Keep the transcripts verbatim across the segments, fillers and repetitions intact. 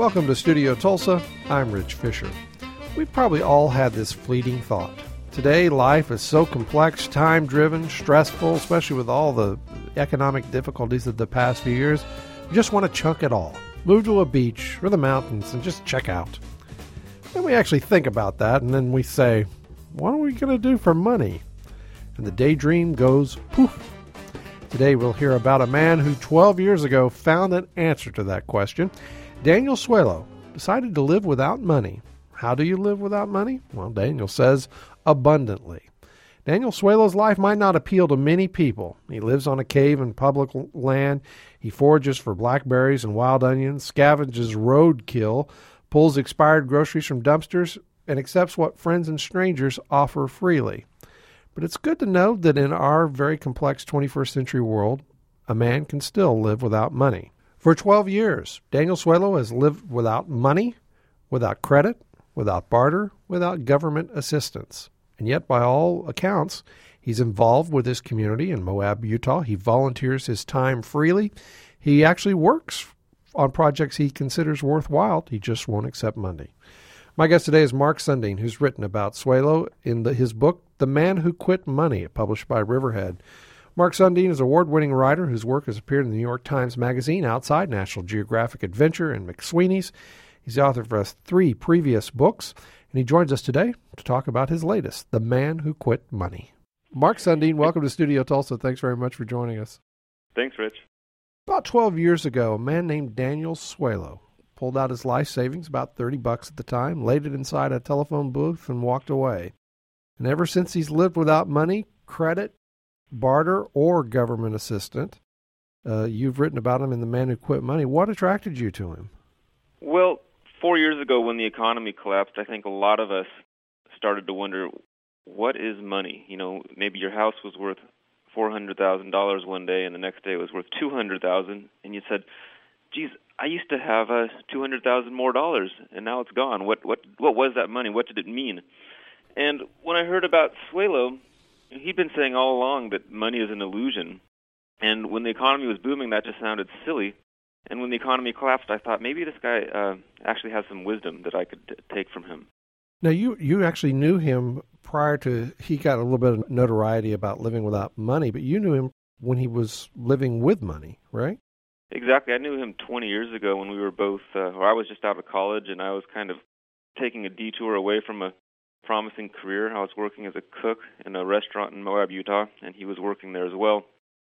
Welcome to Studio Tulsa. I'm Rich Fisher. We've probably all had this fleeting thought. Today, life is so complex, time-driven, stressful, especially with all the economic difficulties of the past few years. We just want to chunk it all. Move to a beach or the mountains and just check out. Then we actually think about that, and then we say, what are we going to do for money? And the daydream goes poof. Today we'll hear about a man who twelve years ago found an answer to that question. Daniel Suelo decided to live without money. How do you live without money? Well, Daniel says abundantly. Daniel Suelo's life might not appeal to many people. He lives on a cave in public land. He forages for blackberries and wild onions, scavenges roadkill, pulls expired groceries from dumpsters, and accepts what friends and strangers offer freely. But it's good to know that in our very complex twenty-first century world, a man can still live without money. For twelve years, Daniel Suelo has lived without money, without credit, without barter, without government assistance. And yet, by all accounts, he's involved with his community in Moab, Utah. He volunteers his time freely. He actually works on projects he considers worthwhile. He just won't accept money. My guest today is Mark Sundin, who's written about Suelo in the, his book, The Man Who Quit Money, published by Riverhead. Mark Sundin is an award-winning writer whose work has appeared in the New York Times Magazine, Outside, National Geographic Adventure, and McSweeney's. He's the author of three previous books, and he joins us today to talk about his latest, The Man Who Quit Money. Mark Sundin, welcome to Studio Tulsa. Thanks very much for joining us. Thanks, Rich. About twelve years ago, a man named Daniel Suelo pulled out his life savings, about thirty bucks at the time, laid it inside a telephone booth, and walked away. And ever since he's lived without money, credit, barter, or government assistance. Uh, you've written about him in The Man Who Quit Money. What attracted you to him? Well, four years ago when the economy collapsed, I think a lot of us started to wonder, what is money? You know, maybe your house was worth four hundred thousand dollars one day and the next day it was worth two hundred thousand dollars, and you said, geez, I used to have uh, two hundred thousand dollars more dollars, and now it's gone. What what what was that money? What did it mean? And when I heard about Suelo, he'd been saying all along that money is an illusion. And when the economy was booming, that just sounded silly. And when the economy collapsed, I thought maybe this guy uh, actually has some wisdom that I could t- take from him. Now, you, you actually knew him prior to, he got a little bit of notoriety about living without money, but you knew him when he was living with money, right? Exactly. I knew him twenty years ago when we were both, uh, or I was just out of college, and I was kind of taking a detour away from a promising career. I was working as a cook in a restaurant in Moab, Utah, and he was working there as well.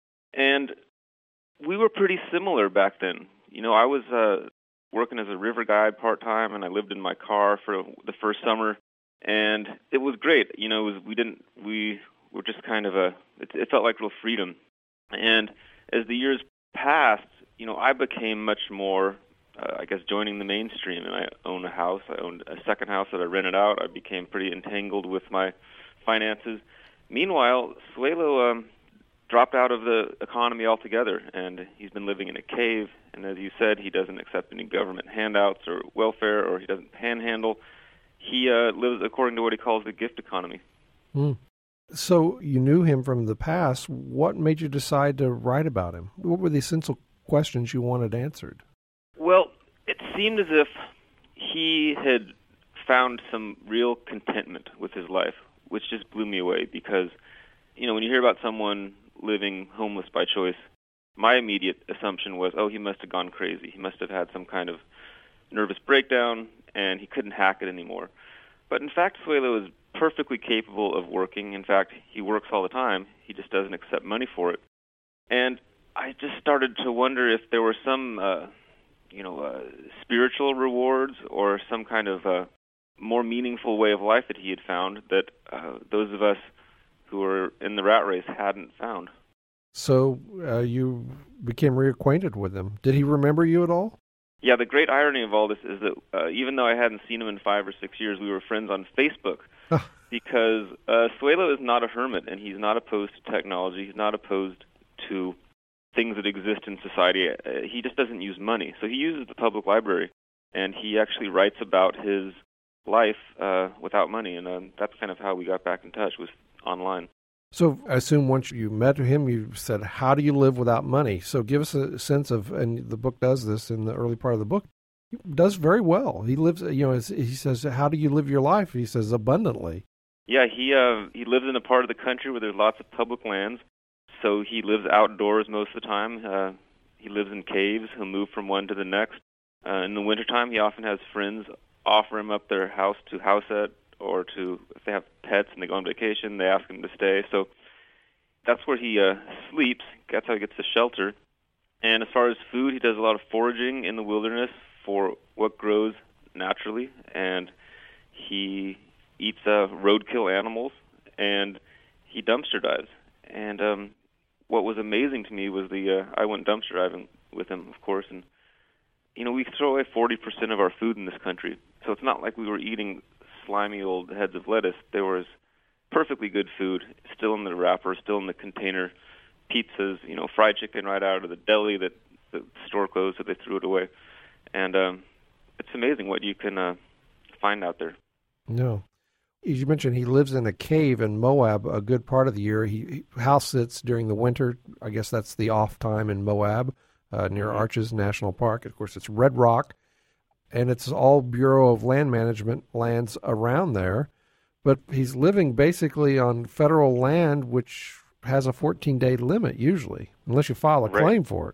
And we were pretty similar back then. You know, I was uh, working as a river guide part-time, and I lived in my car for the first summer, and it was great. You know, it was, we didn't, we were just kind of a, it, it felt like real freedom. And as the years passed, you know, I became much more, uh, I guess, joining the mainstream, and I owned a house. I owned a second house that I rented out. I became pretty entangled with my finances. Meanwhile, Suelo um, dropped out of the economy altogether, and he's been living in a cave, and as you said, he doesn't accept any government handouts or welfare, or he doesn't panhandle. He uh, lives according to what he calls the gift economy. Mm. So you knew him from the past. What made you decide to write about him? What were the essential questions you wanted answered? Well, it seemed as if he had found some real contentment with his life, which just blew me away because, you know, when you hear about someone living homeless by choice, my immediate assumption was, oh, he must have gone crazy. He must have had some kind of nervous breakdown, and he couldn't hack it anymore. But in fact, Suelo is perfectly capable of working. In fact, he works all the time. He just doesn't accept money for it. And I just started to wonder if there were some, uh, you know, uh, spiritual rewards or some kind of uh, more meaningful way of life that he had found that uh, those of us who were in the rat race hadn't found. So uh, you became reacquainted with him. Did he remember you at all? Yeah, the great irony of all this is that uh, even though I hadn't seen him in five or six years, we were friends on Facebook because uh, Suelo is not a hermit, and he's not opposed to technology. He's not opposed to things that exist in society. Uh, he just doesn't use money. So he uses the public library, and he actually writes about his life uh, without money, and uh, that's kind of how we got back in touch, was online. So I assume once you met him, you said, how do you live without money? So give us a sense of, and the book does this in the early part of the book, He does very well. He lives, you know, as he says, how do you live your life? He says, abundantly. Yeah, he uh, he lives in a part of the country where there's lots of public lands, so he lives outdoors most of the time. Uh, he lives in caves. He'll move from one to the next. Uh, in the wintertime, he often has friends offer him up their house to house at, or to, if they have pets and they go on vacation, they ask him to stay. So that's where he uh, sleeps. That's how he gets the shelter. And as far as food, he does a lot of foraging in the wilderness for what grows naturally, and he eats uh, roadkill animals, and he dumpster dives. And um, what was amazing to me was the uh, I went dumpster diving with him, of course, and you know we throw away forty percent of our food in this country, so it's not like we were eating slimy old heads of lettuce. There was perfectly good food, still in the wrapper, still in the container. Pizzas, you know, fried chicken right out of the deli that the store closed, so they threw it away. And um, it's amazing what you can uh, find out there. No. As you mentioned, he lives in a cave in Moab a good part of the year. He, he house sits during the winter. I guess that's the off time in Moab, uh, near Mm-hmm. Arches National Park. Of course, it's Red Rock, and it's all Bureau of Land Management lands around there. But he's living basically on federal land, which has a fourteen-day limit usually, unless you file a Right. claim for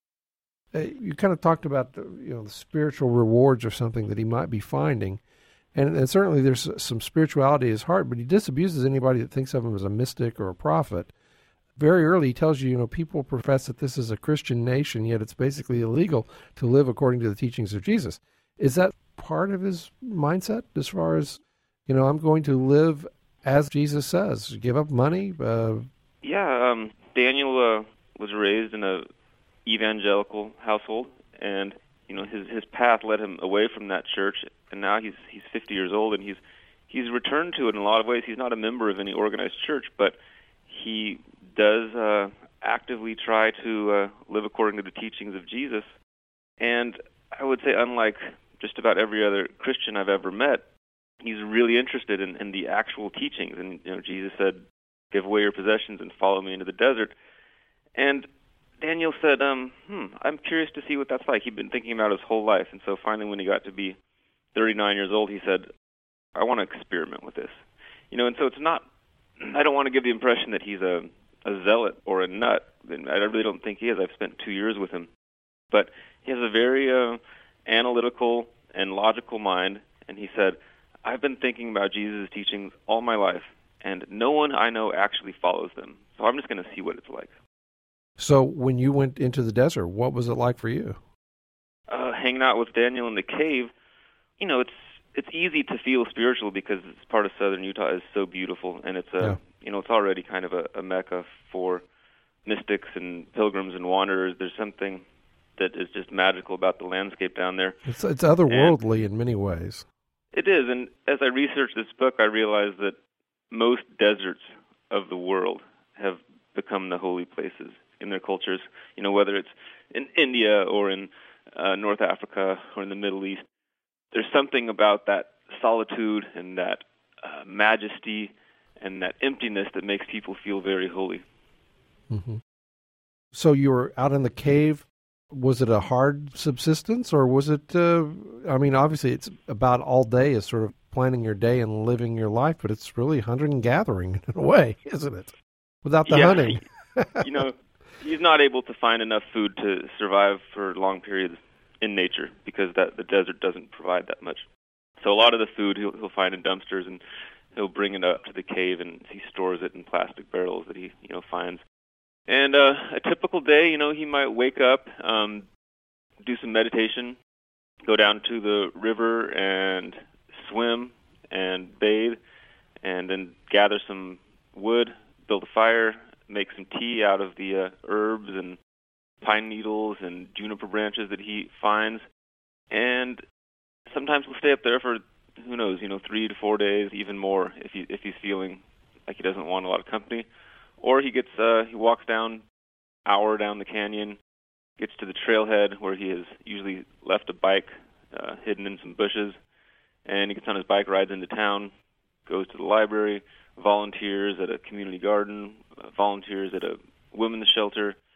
it. Uh, you kind of talked about the, you know, the spiritual rewards or something that he might be finding. And, and certainly there's some spirituality in his heart, but he disabuses anybody that thinks of him as a mystic or a prophet. Very early, he tells you, you know, people profess that this is a Christian nation, yet it's basically illegal to live according to the teachings of Jesus. Is that part of his mindset as far as, you know, I'm going to live as Jesus says, give up money? Uh, Yeah, um, Daniel uh, was raised in a evangelical household, and you know his his path led him away from that church, and now he's he's fifty years old, and he's he's returned to it in a lot of ways. He's not a member of any organized church, but he does uh, actively try to uh, live according to the teachings of Jesus. And I would say, unlike just about every other Christian I've ever met, he's really interested in, in the actual teachings. And you know, Jesus said, "Give away your possessions and follow me into the desert." And Daniel said, um, hmm, I'm curious to see what that's like. He'd been thinking about it his whole life. And so finally, when he got to be thirty-nine years old, he said, I want to experiment with this. You know, and so it's not, I don't want to give the impression that he's a, a zealot or a nut. And I really don't think he is. I've spent two years with him. But he has a very uh, analytical and logical mind. And he said, I've been thinking about Jesus' teachings all my life, and no one I know actually follows them. So I'm just going to see what it's like. so when you went into the desert, what was it like for you? Uh, hanging out with Daniel in the cave, you know, it's it's easy to feel spiritual because this part of southern Utah is so beautiful, and it's a Yeah. you know it's already kind of a, a mecca for mystics and pilgrims and wanderers. There's something that is just magical about the landscape down there. It's, it's otherworldly in many ways. It is, and as I researched this book, I realized that most deserts of the world have become the holy places in their cultures. You know, whether it's in India or in uh, North Africa or in the Middle East, there's something about that solitude and that uh, majesty and that emptiness that makes people feel very holy. Mm-hmm. So you were out in the cave. Was it a hard subsistence, or was it, uh, I mean, obviously it's about all day is sort of planning your day and living your life, but it's really hunting and gathering in a way, isn't it? Without the yeah, hunting. You know, he's not able to find enough food to survive for long periods in nature because that the desert doesn't provide that much. So a lot of the food he'll, he'll find in dumpsters, and he'll bring it up to the cave, and he stores it in plastic barrels that he, you know, finds. And uh, a typical day, you know, he might wake up, um, do some meditation, go down to the river and swim and bathe, and then gather some wood, build a fire, make some tea out of the uh, herbs and pine needles and juniper branches that he finds. And sometimes we'll stay up there for, who knows, you know, three to four days, even more, if he if he's feeling like he doesn't want a lot of company. Or he gets uh, he walks down, hour down the canyon, gets to the trailhead where he has usually left a bike uh, hidden in some bushes, and he gets on his bike, rides into town, goes to the library, volunteers at a community garden, uh, volunteers at a women's shelter,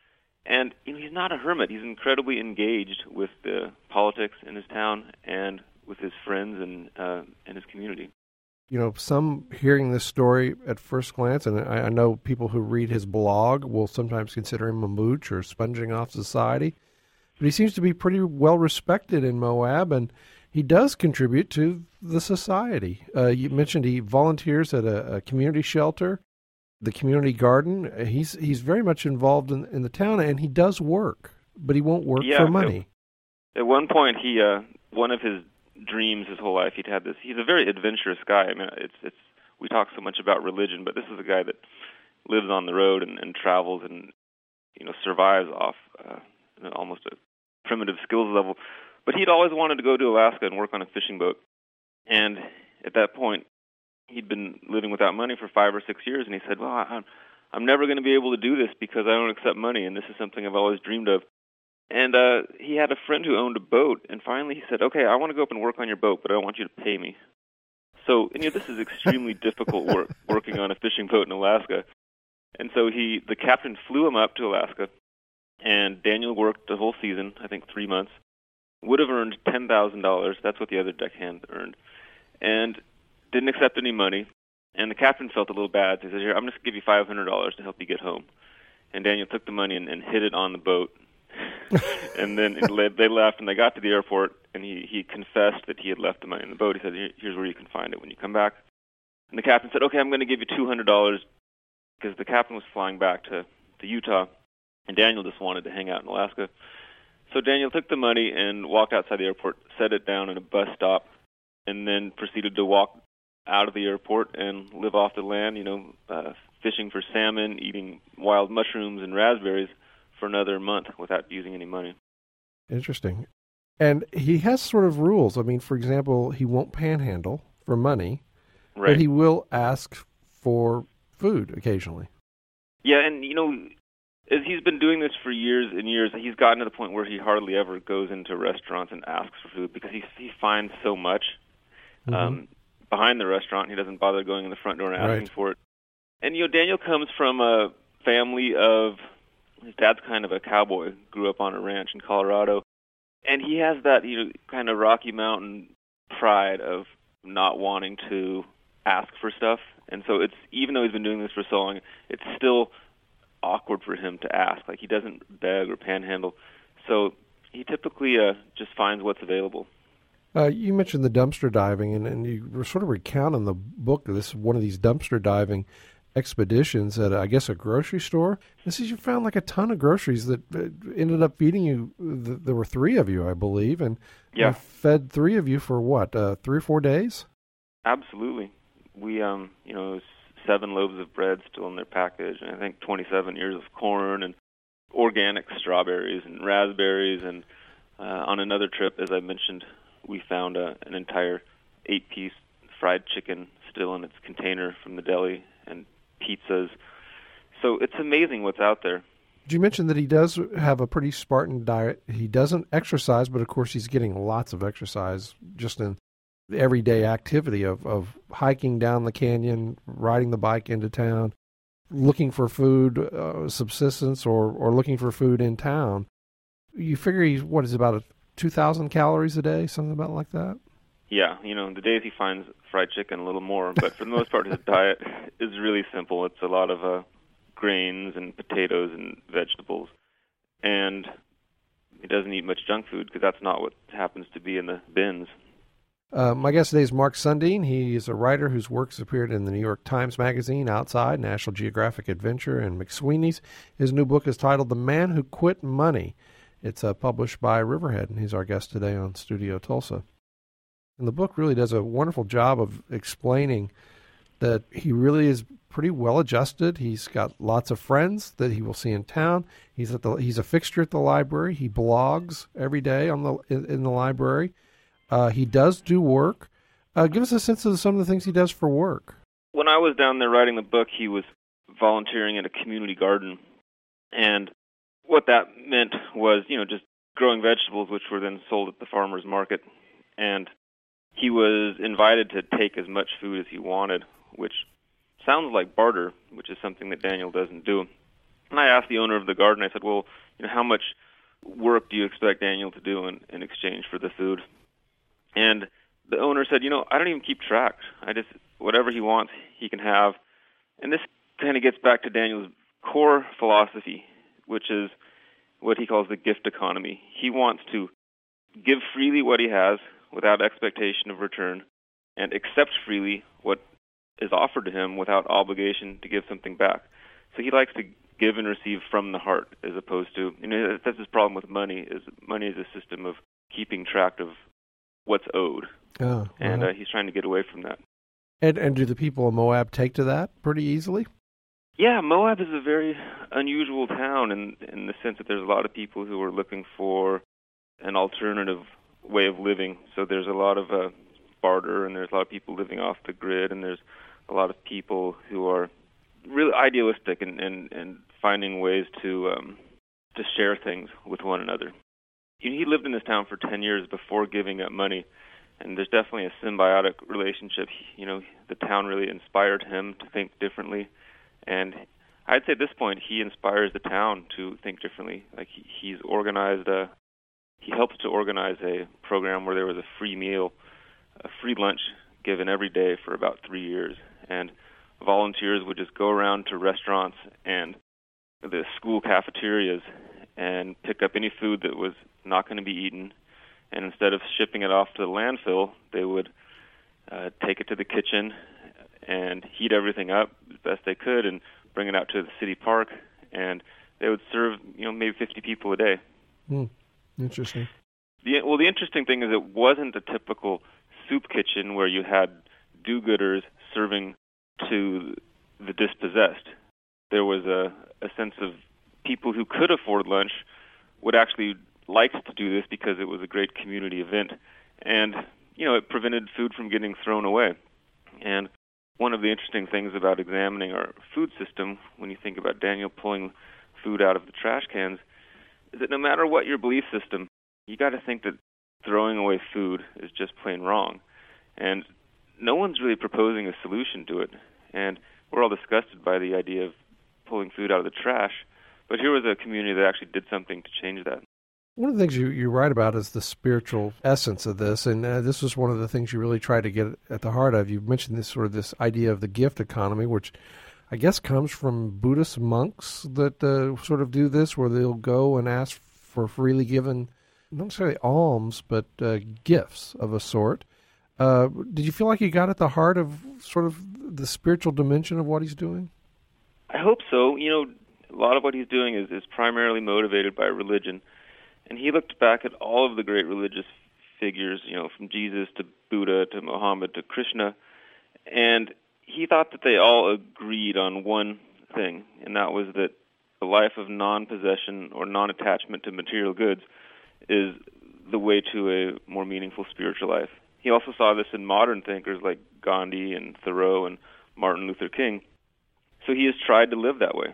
And you know, he's not a hermit. He's incredibly engaged with the politics in his town and with his friends and uh, and his community. You know, some hearing this story at first glance, and I, I know people who read his blog will sometimes consider him a mooch or sponging off society, but he seems to be pretty well respected in Moab, and he does contribute to the society. Uh, you mentioned he volunteers at a, a community shelter, the community garden. He's he's very much involved in, in the town, and he does work, but he won't work yeah, for money. At, at one point, he uh, one of his dreams his whole life, he'd had this. He's a very adventurous guy. I mean, it's it's we talk so much about religion, but this is a guy that lives on the road and, and travels and you know survives off uh, almost a primitive skills level. But he'd always wanted to go to Alaska and work on a fishing boat. And at that point, he'd been living without money for five or six years, and he said, "Well, I'm I'm never going to be able to do this because I don't accept money, and this is something I've always dreamed of." And uh, he had a friend who owned a boat, and finally he said, "Okay, I want to go up and work on your boat, but I don't want you to pay me." So, and, you know, this is extremely difficult work, working on a fishing boat in Alaska. And so he, the captain flew him up to Alaska, and Daniel worked the whole season, I think three months, would have earned ten thousand dollars. That's what the other deckhand earned, and didn't accept any money. And the captain felt a little bad. So he said, "Here, I'm just going to give you five hundred dollars to help you get home." And Daniel took the money and, and hid it on the boat. And then they left, and they got to the airport, and he, he confessed that he had left the money in the boat. He said, "Here's where you can find it when you come back." And the captain said, "Okay, I'm going to give you two hundred dollars, because the captain was flying back to, to Utah, and Daniel just wanted to hang out in Alaska. So Daniel took the money and walked outside the airport, set it down at a bus stop, and then proceeded to walk out of the airport and live off the land, you know, uh, fishing for salmon, eating wild mushrooms and raspberries for another month without using any money." Interesting. And he has sort of rules. I mean, for example, he won't panhandle for money, right. But he will ask for food occasionally. Yeah, and, you know, as he's been doing this for years and years, he's gotten to the point where he hardly ever goes into restaurants and asks for food because he, he finds so much mm-hmm. um, behind the restaurant. He doesn't bother going in the front door and asking right. for it. And, you know, Daniel comes from a family of... His dad's kind of a cowboy, grew up on a ranch in Colorado, and he has that, you know, kind of Rocky Mountain pride of not wanting to ask for stuff. And so it's, even though he's been doing this for so long, it's still awkward for him to ask. Like, he doesn't beg or panhandle. So he typically uh, just finds what's available. Uh, you mentioned the dumpster diving, and, and you sort of recount in the book this one of these dumpster diving expeditions at, I guess, a grocery store. This is, you found like a ton of groceries that ended up feeding you. There were three of you, I believe, and yeah. you fed three of you for what, uh, three or four days? Absolutely. We, um, you know, it was seven loaves of bread still in their package, and I think twenty-seven ears of corn and organic strawberries and raspberries. And uh, on another trip, as I mentioned, we found uh, an entire eight-piece fried chicken still in its container from the deli, and pizzas. So it's amazing what's out there. You mentioned that he does have a pretty Spartan diet. He doesn't exercise, but of course he's getting lots of exercise just in the everyday activity of, of hiking down the canyon, riding the bike into town, looking for food, uh, subsistence, or, or looking for food in town. You figure he's, what is it, about a two thousand calories a day, something about like that? Yeah, you know, the days he finds fried chicken, a little more. But for the most part, his diet is really simple. It's a lot of uh, grains and potatoes and vegetables. And he doesn't eat much junk food because that's not what happens to be in the bins. Uh, my guest today is Mark Sundin. He is a writer whose works appeared in the New York Times Magazine, Outside, National Geographic Adventure, and McSweeney's. His new book is titled The Man Who Quit Money. It's uh, published by Riverhead, and he's our guest today on Studio Tulsa. And the book really does a wonderful job of explaining that he really is pretty well adjusted. He's got lots of friends that he will see in town. He's at the he's a fixture at the library. He blogs every day on the in, in the library. Uh, he does do work. Uh, give us a sense of some of the things he does for work. When I was down there writing the book, he was volunteering at a community garden, and what that meant was, you know, just growing vegetables, which were then sold at the farmer's market. And he was invited to take as much food as he wanted, which sounds like barter, which is something that Daniel doesn't do. And I asked the owner of the garden, I said, well, you know, how much work do you expect Daniel to do in, in exchange for the food? And the owner said, you know, I don't even keep track. I just, whatever he wants, he can have. And this kind of gets back to Daniel's core philosophy, which is what he calls the gift economy. He wants to give freely what he has without expectation of return, and accept freely what is offered to him without obligation to give something back. So he likes to give and receive from the heart, as opposed to, you know, that's his problem with money, is money is a system of keeping track of what's owed. Oh, and uh-huh. uh, he's trying to get away from that. And, and do the people of Moab take to that pretty easily? Yeah, Moab is a very unusual town in, in the sense that there's a lot of people who are looking for an alternative way of living. So there's a lot of uh, barter, and there's a lot of people living off the grid, and there's a lot of people who are really idealistic and, and, and finding ways to um, to share things with one another. You know, he lived in this town for ten years before giving up money, and there's definitely a symbiotic relationship. You know, the town really inspired him to think differently, and I'd say at this point he inspires the town to think differently. Like he, he's organized a, he helped to organize a program where there was a free meal, a free lunch given every day for about three years, and volunteers would just go around to restaurants and the school cafeterias and pick up any food that was not going to be eaten, and instead of shipping it off to the landfill, they would uh, take it to the kitchen and heat everything up as best they could and bring it out to the city park, and they would serve, you know, maybe fifty people a day. Hmm. Interesting. The, well, the interesting thing is it wasn't a typical soup kitchen where you had do-gooders serving to the dispossessed. There was a, a sense of people who could afford lunch would actually like to do this because it was a great community event, and you know, it prevented food from getting thrown away. And one of the interesting things about examining our food system, when you think about Daniel pulling food out of the trash cans, is that no matter what your belief system, you got to think that throwing away food is just plain wrong. And no one's really proposing a solution to it. And we're all disgusted by the idea of pulling food out of the trash. But here was a community that actually did something to change that. One of the things you, you write about is the spiritual essence of this, and uh, this was one of the things you really tried to get at the heart of. You mentioned this sort of this idea of the gift economy, which I guess comes from Buddhist monks that uh, sort of do this, where they'll go and ask for freely given, not necessarily alms, but uh, gifts of a sort. Uh, did you feel like you got at the heart of sort of the spiritual dimension of what he's doing? I hope so. You know, a lot of what he's doing is, is primarily motivated by religion. And he looked back at all of the great religious figures, you know, from Jesus to Buddha to Muhammad to Krishna, and he thought that they all agreed on one thing, and that was that a life of non-possession or non-attachment to material goods is the way to a more meaningful spiritual life. He also saw this in modern thinkers like Gandhi and Thoreau and Martin Luther King. So he has tried to live that way.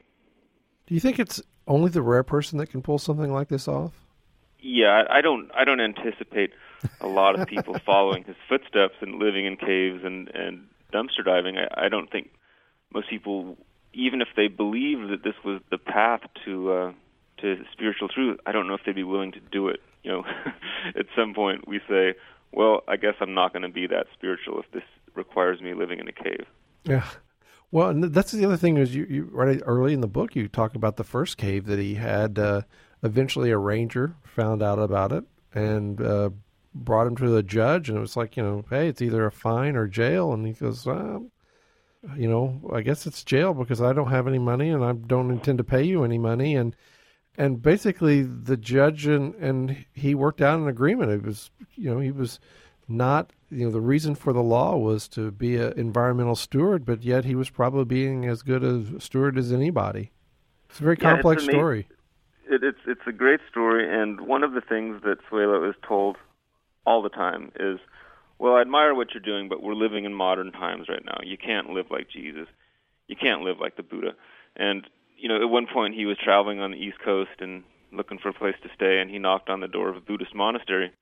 Do you think it's only the rare person that can pull something like this off? Yeah, I don't. I don't anticipate a lot of people following his footsteps and living in caves and, and dumpster diving. I, I don't think most people, even if they believe that this was the path to uh, to spiritual truth, I don't know if they'd be willing to do it. You know, at some point we say, "Well, I guess I'm not going to be that spiritual if this requires me living in a cave." Yeah. Well, and that's the other thing is you, you right early in the book you talk about the first cave that he had. Uh, eventually, a ranger found out about it and uh, brought him to the judge, and it was like, you know, hey, it's either a fine or jail. And he goes, well, you know, I guess it's jail because I don't have any money and I don't intend to pay you any money. And and basically, the judge and and he worked out an agreement. It was, you know, he was not. You know, the reason for the law was to be an environmental steward, but yet he was probably being as good a steward as anybody. It's a very yeah, complex it's story. It, it's it's a great story, and one of the things that Suelo is told all the time is, well, I admire what you're doing, but we're living in modern times right now. You can't live like Jesus. You can't live like the Buddha. And, you know, at one point he was traveling on the East Coast and looking for a place to stay, and he knocked on the door of a Buddhist monastery.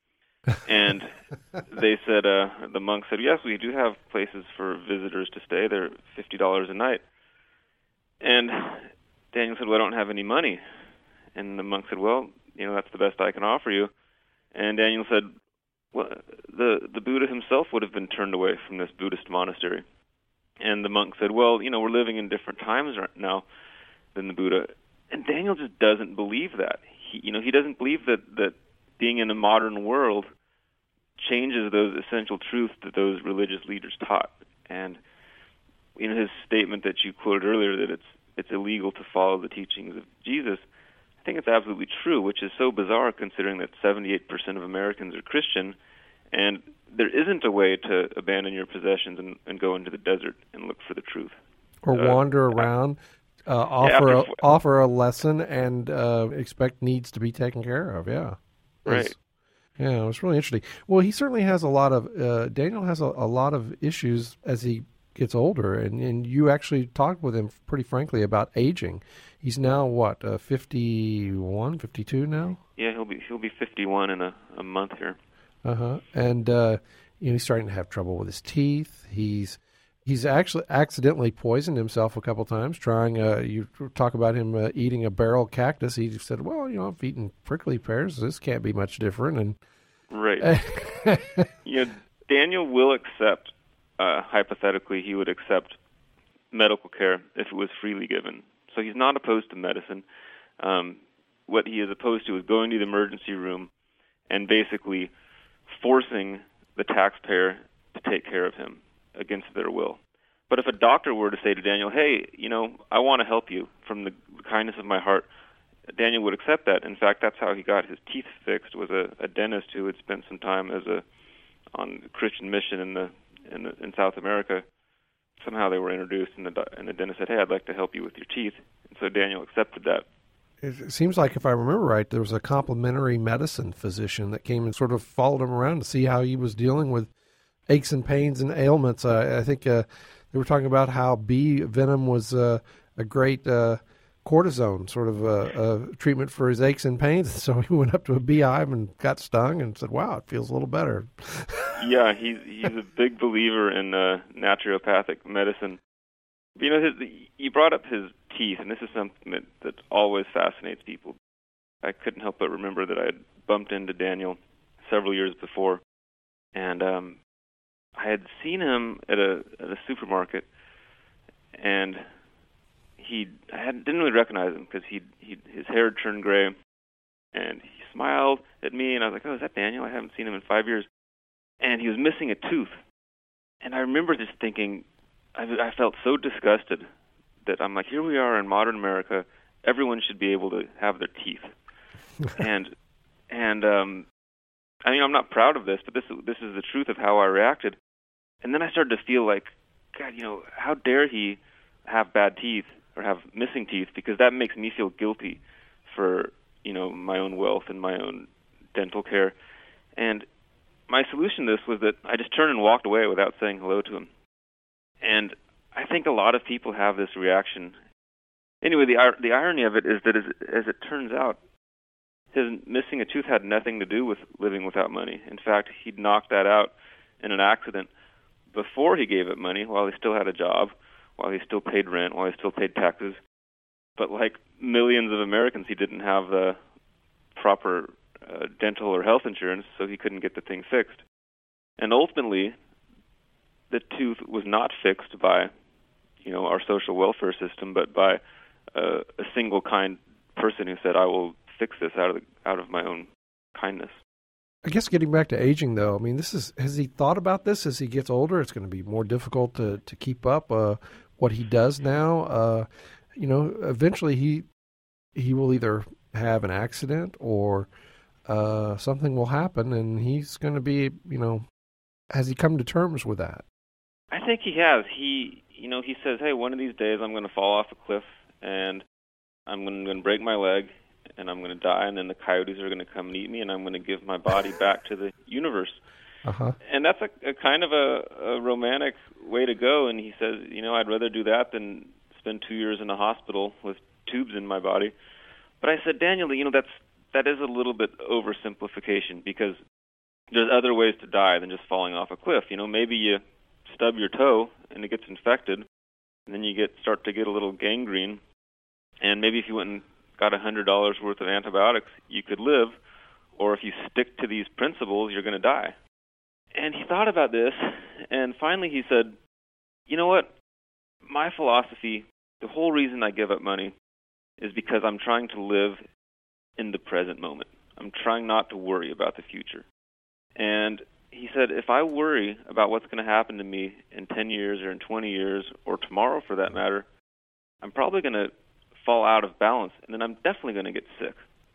And they said, uh, the monk said, yes, we do have places for visitors to stay. They're fifty dollars a night. And Daniel said, well, I don't have any money. And the monk said, well, you know, that's the best I can offer you. And Daniel said, well, the, the Buddha himself would have been turned away from this Buddhist monastery. And the monk said, well, you know, we're living in different times right now than the Buddha. And Daniel just doesn't believe that. He, you know, he doesn't believe that, that being in a modern world changes those essential truths that those religious leaders taught. And in his statement that you quoted earlier, that it's it's illegal to follow the teachings of Jesus, I think it's absolutely true, which is so bizarre considering that seventy-eight percent of Americans are Christian, and there isn't a way to abandon your possessions and, and go into the desert and look for the truth. Or uh, wander around, uh, offer, yeah, a, offer a lesson, and uh, expect needs to be taken care of, yeah. Right. It's, yeah, it was really interesting. Well, he certainly has a lot of, uh, Daniel has a, a lot of issues as he gets older, and, and you actually talked with him pretty frankly about aging. He's now, what, uh, fifty-one, fifty-two now? Yeah, he'll be he'll be fifty-one in a, a month here. Uh-huh. And uh, you know, he's starting to have trouble with his teeth. He's he's actually accidentally poisoned himself a couple times trying, uh, you talk about him uh, eating a barrel cactus. He said, well, you know, I've eaten prickly pears. This can't be much different. And Right. You know, Daniel will accept, uh, hypothetically, he would accept medical care if it was freely given. So he's not opposed to medicine. Um, what he is opposed to is going to the emergency room and basically forcing the taxpayer to take care of him against their will. But if a doctor were to say to Daniel, hey, you know, I want to help you from the kindness of my heart, Daniel would accept that. In fact, that's how he got his teeth fixed, was a, a dentist who had spent some time as a on a Christian mission in the in, the, in South America. Somehow they were introduced, and the, and the dentist said, hey, I'd like to help you with your teeth. And so Daniel accepted that. It seems like, if I remember right, there was a complementary medicine physician that came and sort of followed him around to see how he was dealing with aches and pains and ailments. Uh, I think uh, they were talking about how bee venom was uh, a great uh, cortisone sort of uh, uh, treatment for his aches and pains. So he went up to a beehive and got stung and said, wow, it feels a little better. Yeah, he's he's a big believer in uh, naturopathic medicine. You know, his, you brought up his teeth, and this is something that, that always fascinates people. I couldn't help but remember that I had bumped into Daniel several years before, and um, I had seen him at a at a supermarket, and he I had, didn't really recognize him because he he his hair had turned gray, and he smiled at me, and I was like, oh, is that Daniel? I haven't seen him in five years. And he was missing a tooth. And I remember just thinking, I, I felt so disgusted that I'm like, here we are in modern America. Everyone should be able to have their teeth. and and um, I mean, I'm not proud of this, but this this is the truth of how I reacted. And then I started to feel like, God, you know, how dare he have bad teeth or have missing teeth? Because that makes me feel guilty for, you know, my own wealth and my own dental care. And my solution to this was that I just turned and walked away without saying hello to him. And I think a lot of people have this reaction. Anyway, the the irony of it is that as, as it turns out, his missing a tooth had nothing to do with living without money. In fact, he'd knocked that out in an accident before he gave it money, while he still had a job, while he still paid rent, while he still paid taxes. But like millions of Americans, he didn't have the proper Uh, dental or health insurance, so he couldn't get the thing fixed. And ultimately, the tooth was not fixed by, you know, our social welfare system, but by uh, a single kind person who said, I will fix this out of the, out of my own kindness. I guess getting back to aging, though, I mean, this is, has he thought about this as he gets older? It's going to be more difficult to, to keep up uh, what he does now. Uh, you know, eventually he he will either have an accident or Uh, something will happen, and he's going to be, you know, has he come to terms with that? I think he has. He, you know, he says, hey, one of these days I'm going to fall off a cliff, and I'm going to break my leg, and I'm going to die, and then the coyotes are going to come and eat me, and I'm going to give my body back to the universe. Uh-huh. And that's a, a kind of a, a romantic way to go, and he says, you know, I'd rather do that than spend two years in a hospital with tubes in my body. But I said, Daniel, you know, that's that is a little bit oversimplification, because there's other ways to die than just falling off a cliff. You know, maybe you stub your toe and it gets infected, and then you get start to get a little gangrene, And maybe if you went and got one hundred dollars worth of antibiotics, you could live, or if you stick to these principles, you're going to die. And he thought about this, and finally he said, you know what? My philosophy, the whole reason I give up money is because I'm trying to live in the present moment. I'm trying not to worry about the future. And he said, if I worry about what's going to happen to me in ten years or in twenty years or tomorrow for that matter, I'm probably going to fall out of balance, and then I'm definitely going to get sick.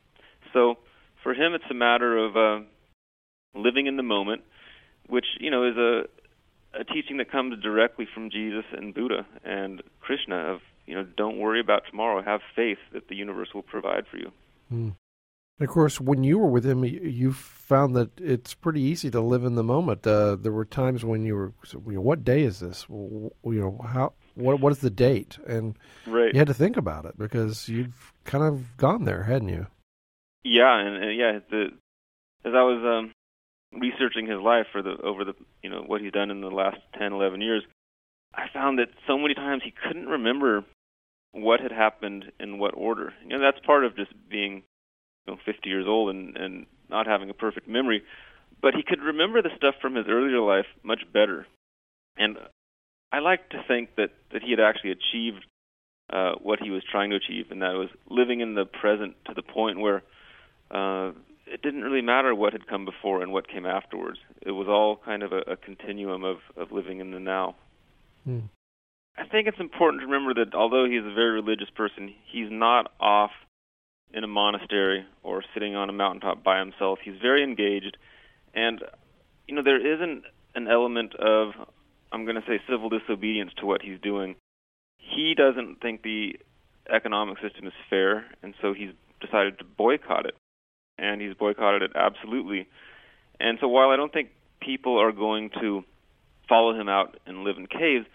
So for him, it's a matter of uh, living in the moment, which, you know, is a, a teaching that comes directly from Jesus and Buddha and Krishna of, you know, don't worry about tomorrow. Have faith that the universe will provide for you. Mm. And of course, when you were with him, you found that it's pretty easy to live in the moment. Uh, there were times when you were, you know, what day is this? You know, how, what, what is the date? And right. You had to think about it because you've kind of gone there, hadn't you? Yeah, and, and yeah, the, as I was um, researching his life for the over the, you know, what he's done in the last ten, eleven years, I found that so many times he couldn't remember what had happened in what order. You know, that's part of just being, you know, fifty years old and, and not having a perfect memory. But he could remember the stuff from his earlier life much better. And I like to think that, that he had actually achieved uh, what he was trying to achieve, and that was living in the present to the point where uh, it didn't really matter what had come before and what came afterwards. It was all kind of a, a continuum of, of living in the now. Hmm. I think it's important to remember that although he's a very religious person, he's not off in a monastery or sitting on a mountaintop by himself. He's very engaged. And, you know, there isn't an element of, I'm going to say, civil disobedience to what he's doing. He doesn't think the economic system is fair, and so he's decided to boycott it. And he's boycotted it absolutely. And so while I don't think people are going to follow him out and live in caves,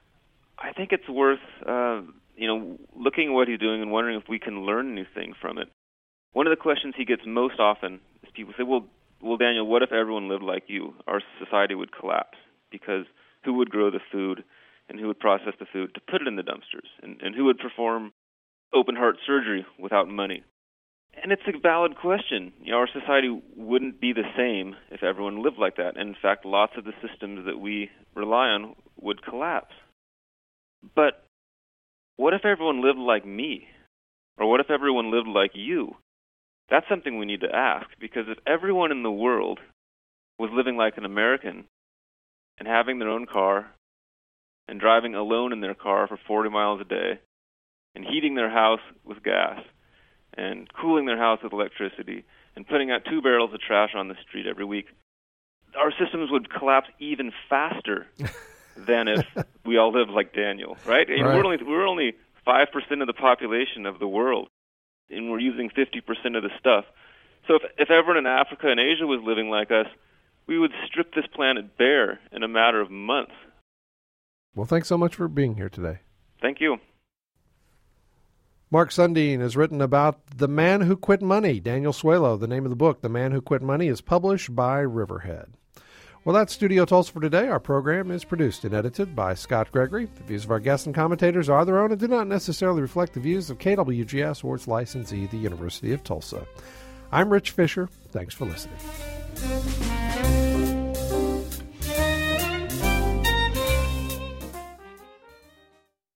I think it's worth, uh, you know, looking at what he's doing and wondering if we can learn anything from it. One of the questions he gets most often is people say, well, well, Daniel, what if everyone lived like you? Our society would collapse because who would grow the food and who would process the food to put it in the dumpsters? And, and who would perform open-heart surgery without money? And it's a valid question. You know, our society wouldn't be the same if everyone lived like that. And in fact, lots of the systems that we rely on would collapse. But what if everyone lived like me? Or what if everyone lived like you? That's something we need to ask, because if everyone in the world was living like an American and having their own car and driving alone in their car for forty miles a day and heating their house with gas and cooling their house with electricity and putting out two barrels of trash on the street every week, our systems would collapse even faster than if we all lived like Daniel, right? And right. We're only we're only five percent of the population of the world, and we're using fifty percent of the stuff. So if if everyone in Africa and Asia was living like us, we would strip this planet bare in a matter of months. Well, thanks so much for being here today. Thank you. Mark Sundin has written about The Man Who Quit Money. Daniel Suelo, the name of the book, The Man Who Quit Money, is published by Riverhead. Well, that's Studio Tulsa for today. Our program is produced and edited by Scott Gregory. The views of our guests and commentators are their own and do not necessarily reflect the views of K W G S or its licensee, the University of Tulsa. I'm Rich Fisher. Thanks for listening.